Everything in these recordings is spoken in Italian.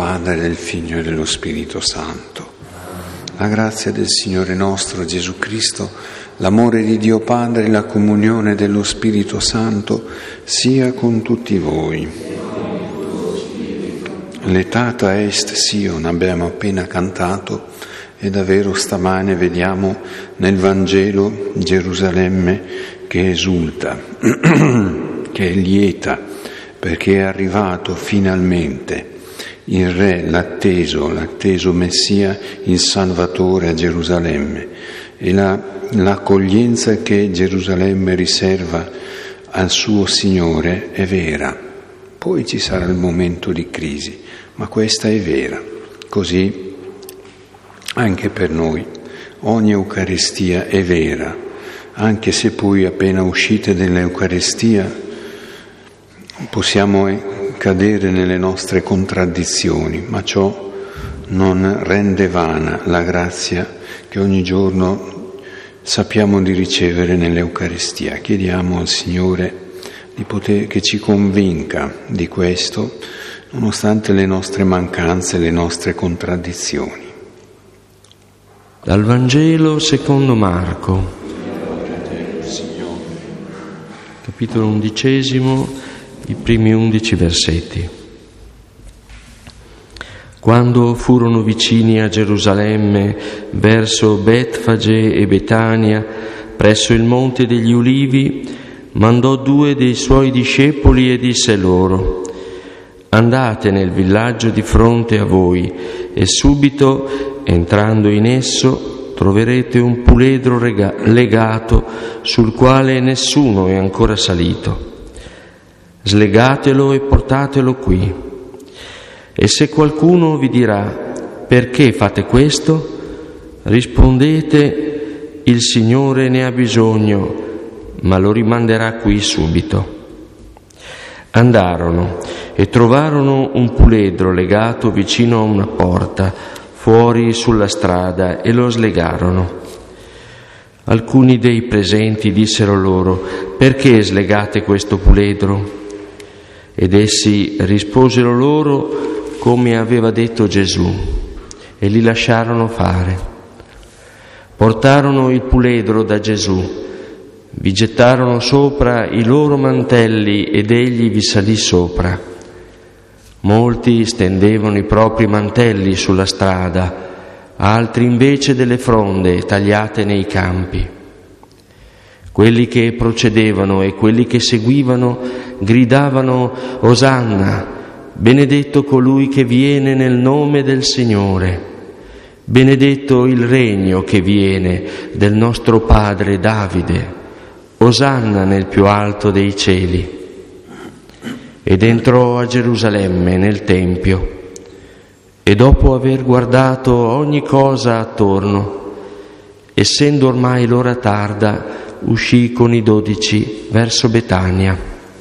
Padre, del Figlio e dello Spirito Santo. La grazia del Signore nostro Gesù Cristo, l'amore di Dio Padre e la comunione dello Spirito Santo sia con tutti voi. L'etata est Sion abbiamo appena cantato e davvero stamane vediamo nel Vangelo Gerusalemme che esulta, che è lieta, perché è arrivato finalmente il Re, l'atteso Messia, il Salvatore a Gerusalemme, e l'accoglienza che Gerusalemme riserva al suo Signore è vera. Poi ci sarà il momento di crisi, ma questa è vera. Così anche per noi ogni Eucaristia è vera, anche se poi appena uscite dall'Eucaristia possiamo cadere nelle nostre contraddizioni, ma ciò non rende vana la grazia che ogni giorno sappiamo di ricevere nell'Eucaristia. Chiediamo al Signore che ci convinca di questo, nonostante le nostre mancanze, le nostre contraddizioni. Dal Vangelo secondo Marco, capitolo 11, i primi 11 versetti. Quando furono vicini a Gerusalemme, verso Betfage e Betania, presso il Monte degli Ulivi, mandò 2 dei suoi discepoli e disse loro: andate nel villaggio di fronte a voi e subito, entrando in esso, troverete un puledro legato sul quale nessuno è ancora salito. Slegatelo e portatelo qui. E se qualcuno vi dirà: perché fate questo? Rispondete: il Signore ne ha bisogno, ma lo rimanderà qui subito. Andarono e trovarono un puledro legato vicino a una porta, fuori sulla strada, e lo slegarono. Alcuni dei presenti dissero loro: perché slegate questo puledro? Ed essi risposero loro come aveva detto Gesù, e li lasciarono fare. Portarono il puledro da Gesù, vi gettarono sopra i loro mantelli ed egli vi salì sopra. Molti stendevano i propri mantelli sulla strada, altri invece delle fronde tagliate nei campi. Quelli che procedevano e quelli che seguivano gridavano: Osanna, benedetto colui che viene nel nome del Signore, benedetto il regno che viene del nostro padre Davide, Osanna nel più alto dei cieli. Ed entrò a Gerusalemme nel Tempio e dopo aver guardato ogni cosa attorno, essendo ormai l'ora tarda, uscì con i 12 verso Betania.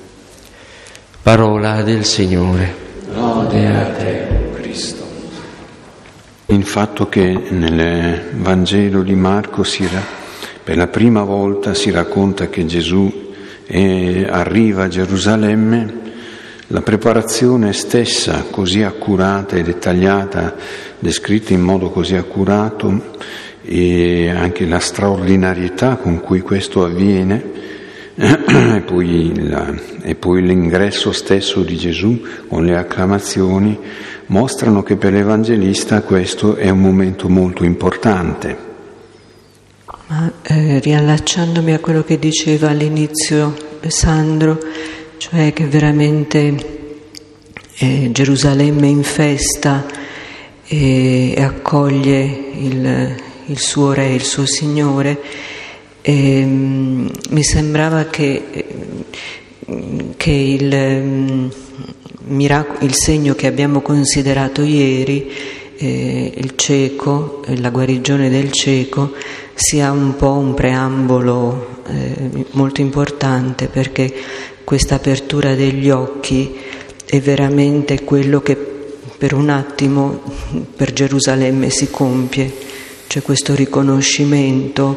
Parola del Signore. Lode a te, Cristo. Il fatto che nel Vangelo di Marco per la prima volta si racconta che Gesù arriva a Gerusalemme, la preparazione stessa così accurata e dettagliata, descritta in modo così accurato, e anche la straordinarietà con cui questo avviene, e poi l'ingresso stesso di Gesù con le acclamazioni, mostrano che per l'Evangelista questo è un momento molto importante. Ma riallacciandomi a quello che diceva all'inizio Sandro, cioè che veramente Gerusalemme in festa e accoglie il suo Re, il suo Signore, mi sembrava che il segno che abbiamo considerato ieri, il cieco, la guarigione del cieco, sia un po' un preambolo molto importante, perché questa apertura degli occhi è veramente quello che per un attimo per Gerusalemme si compie. C'è questo riconoscimento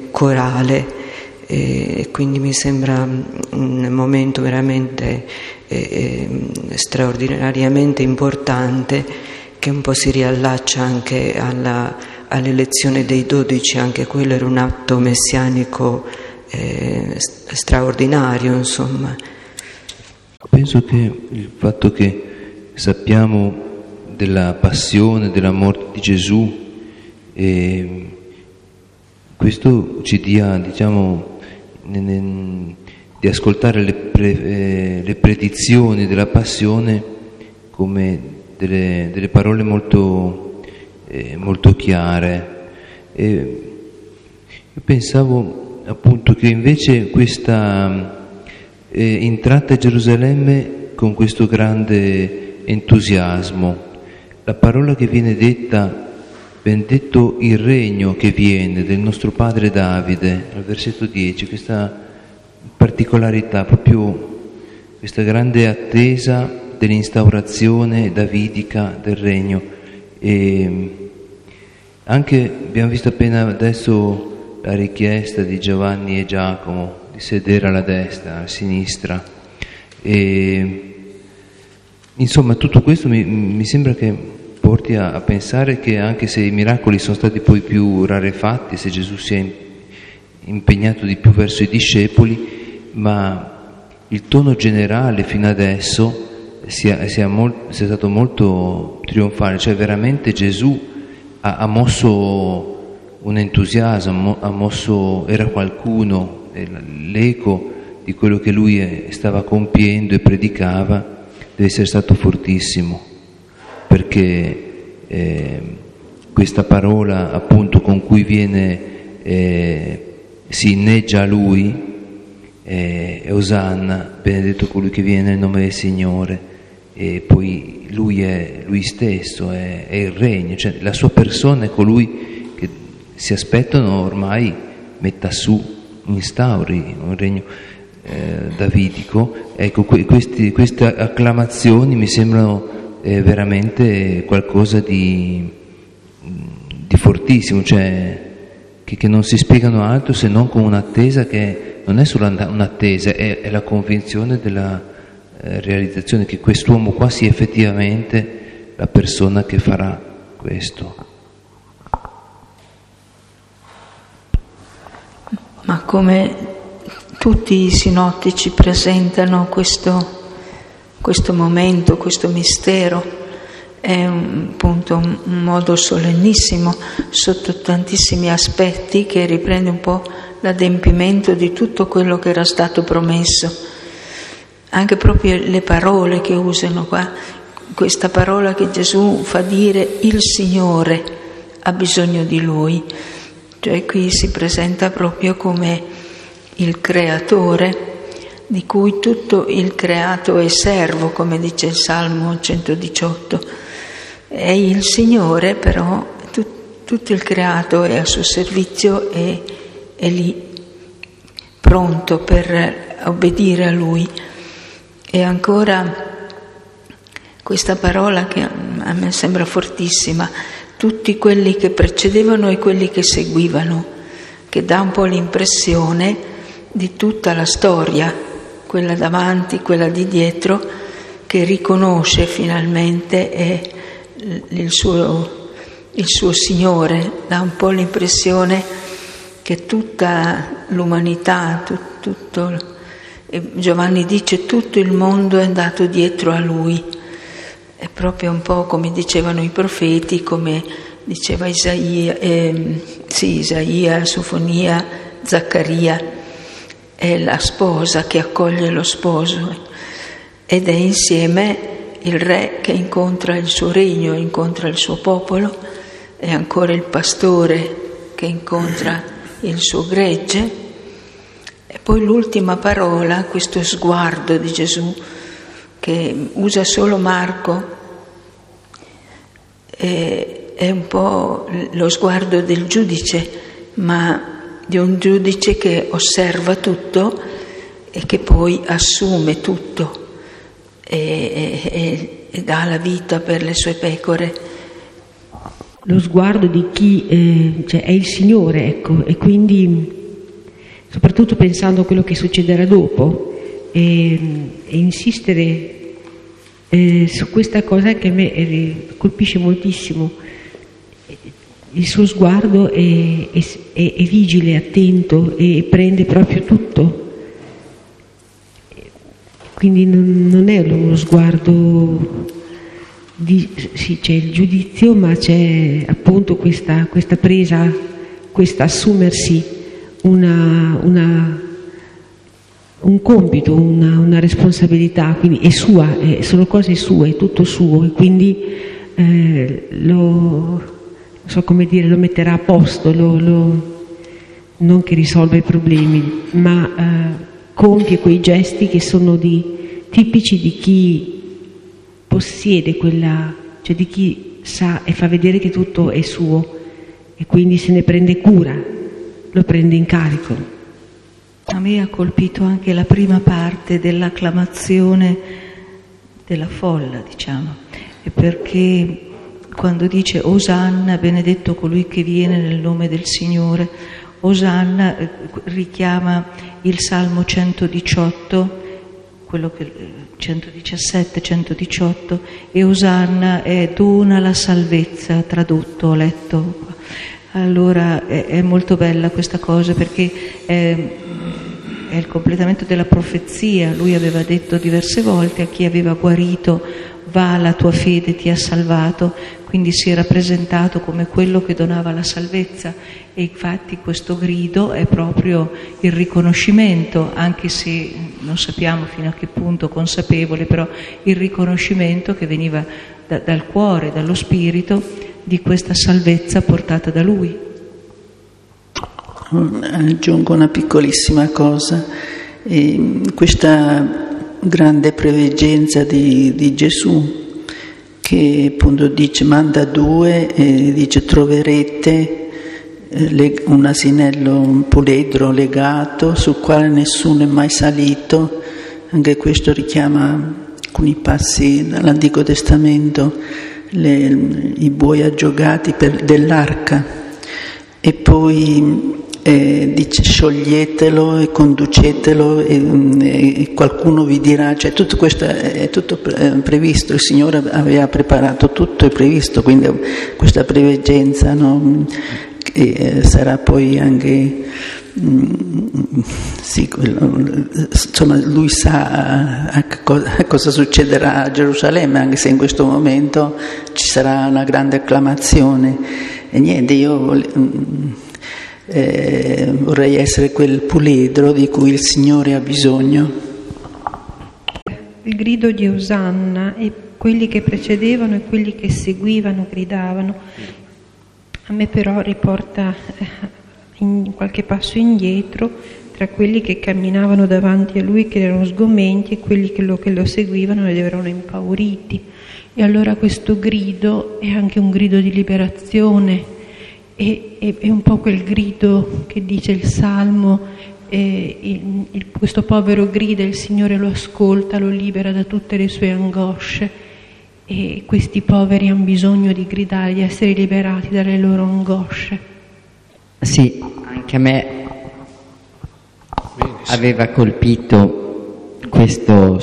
corale, e quindi mi sembra un momento veramente straordinariamente importante, che un po' si riallaccia anche all'elezione dei 12, anche quello era un atto messianico straordinario, insomma. Penso che il fatto che sappiamo della passione, della morte di Gesù, questo ci dia, diciamo, di ascoltare le predizioni della passione come delle parole molto chiare. Io pensavo appunto che invece questa entrata a Gerusalemme con questo grande entusiasmo, la parola che viene detta, benedetto il regno che viene del nostro padre Davide, al versetto 10, questa particolarità, proprio questa grande attesa dell'instaurazione davidica del regno. E anche abbiamo visto appena adesso la richiesta di Giovanni e Giacomo di sedere alla destra, a sinistra, e insomma tutto questo mi sembra che porti a pensare che anche se i miracoli sono stati poi più rarefatti, se Gesù si è impegnato di più verso i discepoli, ma il tono generale fino adesso sia stato molto trionfale, cioè veramente Gesù ha mosso un entusiasmo, era qualcuno, l'eco di quello che lui stava compiendo e predicava deve essere stato fortissimo, perché questa parola appunto con cui si inneggia a lui, Osanna, benedetto colui che viene nel nome del Signore, e poi lui stesso è il regno, cioè la sua persona è colui che si aspettano ormai metta su, instauri un regno davidico. Ecco, queste acclamazioni mi sembrano veramente qualcosa di fortissimo, cioè che non si spiegano altro se non con un'attesa che non è solo un'attesa, è la convinzione della realizzazione che quest'uomo qua sia effettivamente la persona che farà questo. Ma come tutti i sinottici presentano questo momento, questo mistero, è appunto un modo solennissimo sotto tantissimi aspetti, che riprende un po' l'adempimento di tutto quello che era stato promesso. Anche proprio le parole che usano qua, questa parola che Gesù fa dire: il Signore ha bisogno di Lui. Cioè qui si presenta proprio come il creatore, di cui tutto il creato è servo, come dice il Salmo 118. È il Signore, però tutto il creato è a suo servizio e è lì pronto per obbedire a Lui. E ancora questa parola che a me sembra fortissima: tutti quelli che precedevano e quelli che seguivano, che dà un po' l'impressione di tutta la storia, quella davanti, quella di dietro, che riconosce finalmente il suo Signore. Dà un po' l'impressione che tutta l'umanità, Giovanni dice, tutto il mondo è andato dietro a Lui. È proprio un po' come dicevano i profeti, come diceva Isaia, Sofonia, Zaccaria. È la sposa che accoglie lo sposo, ed è insieme il re che incontra il suo regno, incontra il suo popolo, è ancora il pastore che incontra il suo gregge. E poi l'ultima parola, questo sguardo di Gesù che usa solo Marco, è un po' lo sguardo del giudice, ma di un giudice che osserva tutto e che poi assume tutto e dà la vita per le sue pecore. Lo sguardo di chi è il Signore, ecco, e quindi soprattutto pensando a quello che succederà dopo, e insistere su questa cosa che a me colpisce moltissimo. Il suo sguardo è vigile, attento e prende proprio tutto. Quindi non è uno sguardo sì, c'è il giudizio, ma c'è appunto questa presa, questa assumersi un compito, una responsabilità, quindi è sua, sono cose sue, è tutto suo, e quindi non so come dire, lo metterà a posto, non che risolva i problemi, ma compie quei gesti che sono tipici di chi possiede cioè di chi sa e fa vedere che tutto è suo, e quindi se ne prende cura, lo prende in carico. A me ha colpito anche la prima parte dell'acclamazione della folla, diciamo, perché quando dice Osanna, benedetto colui che viene nel nome del Signore, Osanna richiama il Salmo 118, quello che 117, 118, e Osanna è dona la salvezza, tradotto, ho letto. Allora è molto bella questa cosa, perché è il completamento della profezia. Lui aveva detto diverse volte a chi aveva guarito: va, la tua fede ti ha salvato. Quindi si era presentato come quello che donava la salvezza, e infatti questo grido è proprio il riconoscimento, anche se non sappiamo fino a che punto consapevole, però il riconoscimento che veniva dal cuore, dallo spirito, di questa salvezza portata da lui. Aggiungo una piccolissima cosa, questa grande preveggenza di Gesù, che appunto dice manda due, dice troverete un asinello, un puledro legato sul quale nessuno è mai salito. Anche questo richiama alcuni passi dall'Antico Testamento, i buoi aggiogati dell'arca. E poi dice scioglietelo e conducetelo e qualcuno vi dirà, cioè tutto questo è tutto previsto, il Signore aveva preparato tutto, è previsto, quindi questa preveggenza, no? E sarà poi anche sì, insomma lui sa a cosa succederà a Gerusalemme, anche se in questo momento ci sarà una grande acclamazione. E niente, io vorrei essere quel puledro di cui il Signore ha bisogno. Il grido di Osanna, e quelli che precedevano e quelli che seguivano gridavano. A me però riporta in qualche passo indietro, tra quelli che camminavano davanti a lui che erano sgomenti e quelli che lo seguivano ed erano impauriti. E allora questo grido è anche un grido di liberazione, è un po' quel grido che dice il Salmo, questo povero grida, il Signore lo ascolta, lo libera da tutte le sue angosce, e questi poveri hanno bisogno di gridare, di essere liberati dalle loro angosce. Sì, anche a me aveva colpito questo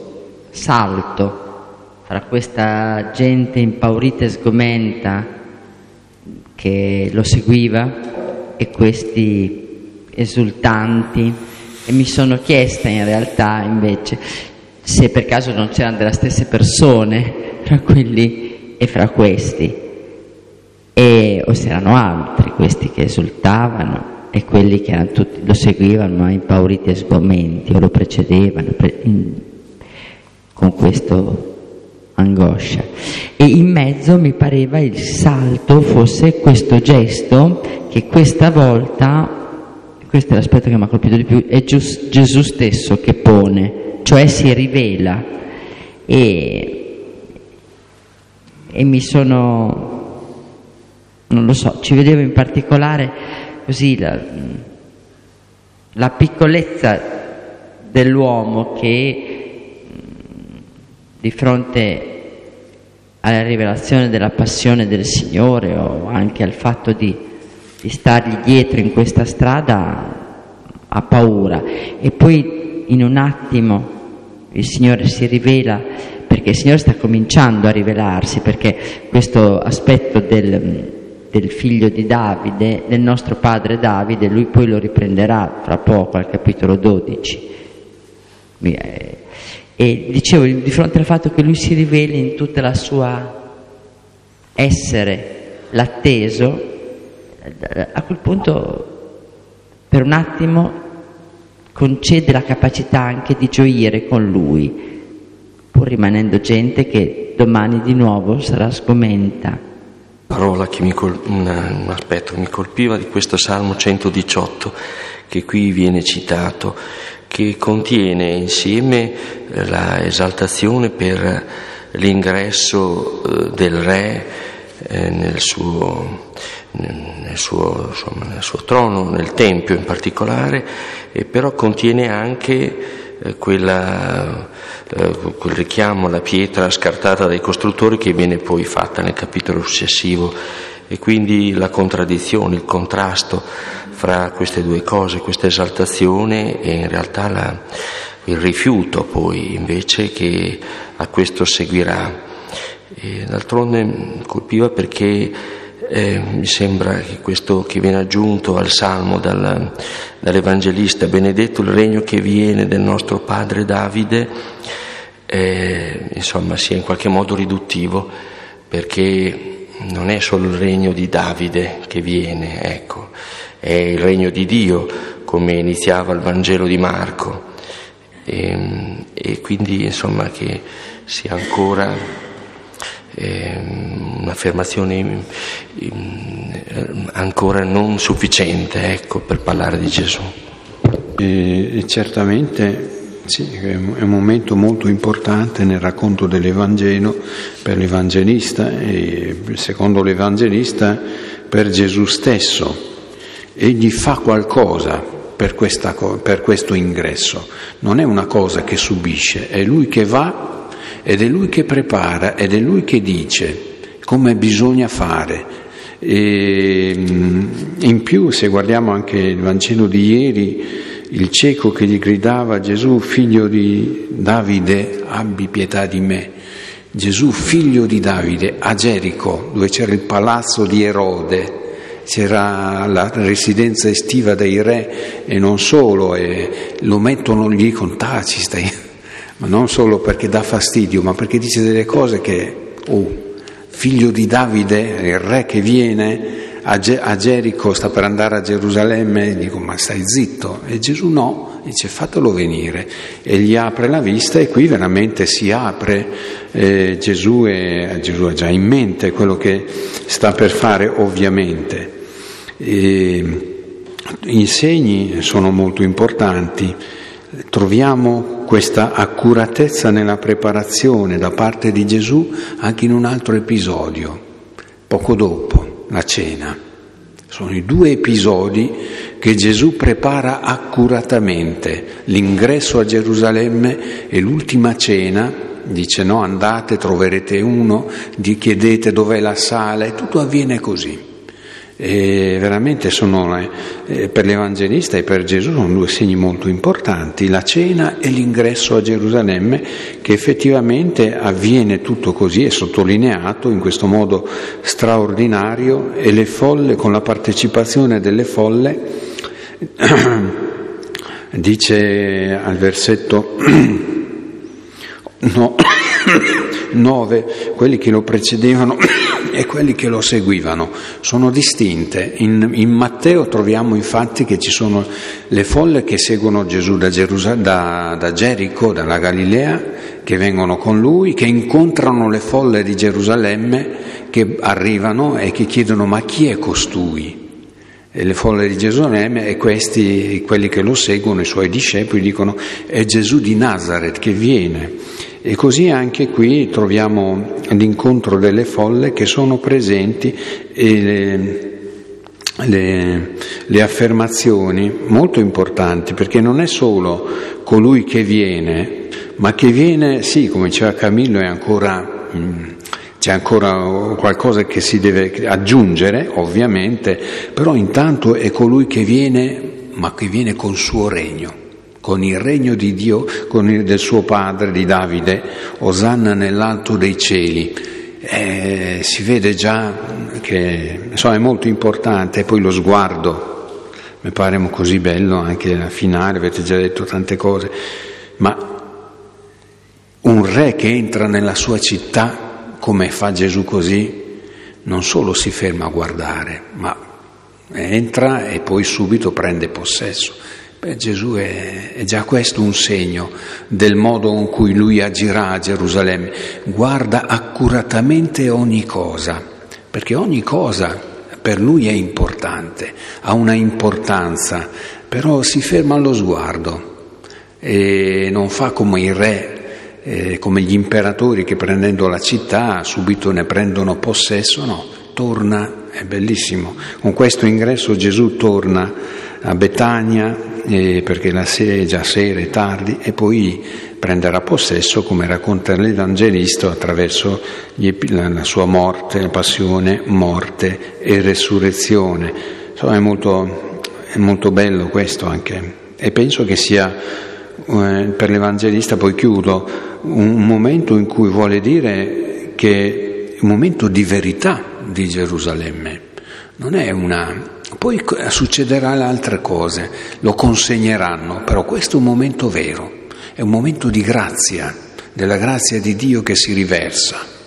salto fra questa gente impaurita e sgomenta che lo seguiva e questi esultanti, e mi sono chiesta in realtà invece se per caso non c'erano delle stesse persone fra quelli e fra questi, o se erano altri questi che esultavano e quelli che erano tutti, lo seguivano ma impauriti e sgomenti o lo precedevano con questo angoscia. E in mezzo mi pareva il salto fosse questo gesto che questa volta, questo è l'aspetto che mi ha colpito di più, è Gesù stesso che pone, cioè si rivela, e mi sono, non lo so, ci vedevo in particolare così la piccolezza dell'uomo che di fronte alla rivelazione della passione del Signore o anche al fatto di stargli dietro in questa strada ha paura, e poi in un attimo il Signore si rivela perché il Signore sta cominciando a rivelarsi, perché questo aspetto del figlio di Davide, del nostro padre Davide, lui poi lo riprenderà fra poco al capitolo 12. E dicevo, di fronte al fatto che lui si riveli in tutta la sua essere, l'atteso, a quel punto per un attimo concede la capacità anche di gioire con lui, pur rimanendo gente che domani di nuovo sarà sgomenta. Parola che un aspetto che mi colpiva di questo Salmo 118 che qui viene citato, che contiene insieme la esaltazione per l'ingresso del re nel suo trono, nel Tempio in particolare, e però contiene anche quel richiamo alla pietra scartata dai costruttori che viene poi fatta nel capitolo successivo, e quindi la contraddizione, il contrasto fra queste due cose, questa esaltazione e in realtà il rifiuto poi invece che a questo seguirà. E d'altronde mi colpiva perché mi sembra che questo che viene aggiunto al Salmo dall'Evangelista, benedetto il regno che viene del nostro padre Davide, insomma sia in qualche modo riduttivo, perché non è solo il regno di Davide che viene, ecco, è il regno di Dio, come iniziava il Vangelo di Marco, e quindi insomma che sia ancora un'affermazione ancora non sufficiente, ecco, per parlare di Gesù. E certamente sì, è un momento molto importante nel racconto dell'Evangelo per l'Evangelista e secondo l'Evangelista per Gesù stesso. Egli fa qualcosa per questo ingresso, non è una cosa che subisce, è lui che va ed è lui che prepara ed è lui che dice come bisogna fare. E in più, se guardiamo anche il Vangelo di ieri, il cieco che gli gridava: Gesù figlio di Davide, abbi pietà di me. Gesù figlio di Davide, a Gerico, dove c'era il palazzo di Erode, c'era la residenza estiva dei re, e non solo, e lo mettono, gli dicono taci, stai, ma non solo perché dà fastidio, ma perché dice delle cose che, figlio di Davide, il re che viene a Gerico, sta per andare a Gerusalemme, dico ma stai zitto, e Gesù no, dice fatelo venire, e gli apre la vista, e qui veramente si apre. Gesù ha già in mente quello che sta per fare, ovviamente. I segni sono molto importanti. Troviamo questa accuratezza nella preparazione da parte di Gesù anche in un altro episodio, poco dopo la cena. Sono i due episodi che Gesù prepara accuratamente: l'ingresso a Gerusalemme e l'ultima cena. Dice no, andate, troverete uno, gli chiedete dov'è la sala, e tutto avviene così. E veramente sono, per l'Evangelista e per Gesù, sono due segni molto importanti: la cena e l'ingresso a Gerusalemme, che effettivamente avviene tutto così, è sottolineato in questo modo straordinario, e le folle, con la partecipazione delle folle, dice al versetto 9, quelli che lo precedevano e quelli che lo seguivano sono distinte. In Matteo troviamo infatti che ci sono le folle che seguono Gesù da Gerico, dalla Galilea, che vengono con lui, che incontrano le folle di Gerusalemme, che arrivano e che chiedono ma chi è costui? E le folle di Gerusalemme, e questi, quelli che lo seguono, i suoi discepoli, dicono è Gesù di Nazaret che viene. E così anche qui troviamo l'incontro delle folle che sono presenti, e le affermazioni molto importanti, perché non è solo colui che viene, ma che viene, sì, come diceva Camillo, è ancora... c'è ancora qualcosa che si deve aggiungere, ovviamente, però intanto è colui che viene, ma che viene col suo regno, con il regno di Dio, del suo padre, di Davide, Osanna nell'alto dei cieli. Si vede già che è molto importante. E poi lo sguardo, mi pare così bello anche la finale, avete già detto tante cose, ma un re che entra nella sua città, come fa Gesù così, non solo si ferma a guardare, ma entra e poi subito prende possesso. Per Gesù è già questo un segno del modo in cui lui agirà a Gerusalemme. Guarda accuratamente ogni cosa, perché ogni cosa per lui è importante, ha una importanza, però si ferma allo sguardo e non fa come il re, come gli imperatori che prendendo la città subito ne prendono possesso. No, torna, è bellissimo. Con questo ingresso Gesù torna a Betania, perché è già sera e tardi, e poi prenderà possesso, come racconta l'Evangelista, attraverso la sua morte, la passione, morte e resurrezione. Insomma, è molto bello questo anche, e penso che sia per l'Evangelista, poi chiudo, un momento in cui vuole dire che è un momento di verità di Gerusalemme, non è poi succederà le altre cose, lo consegneranno, però questo è un momento vero, è un momento di grazia, della grazia di Dio che si riversa.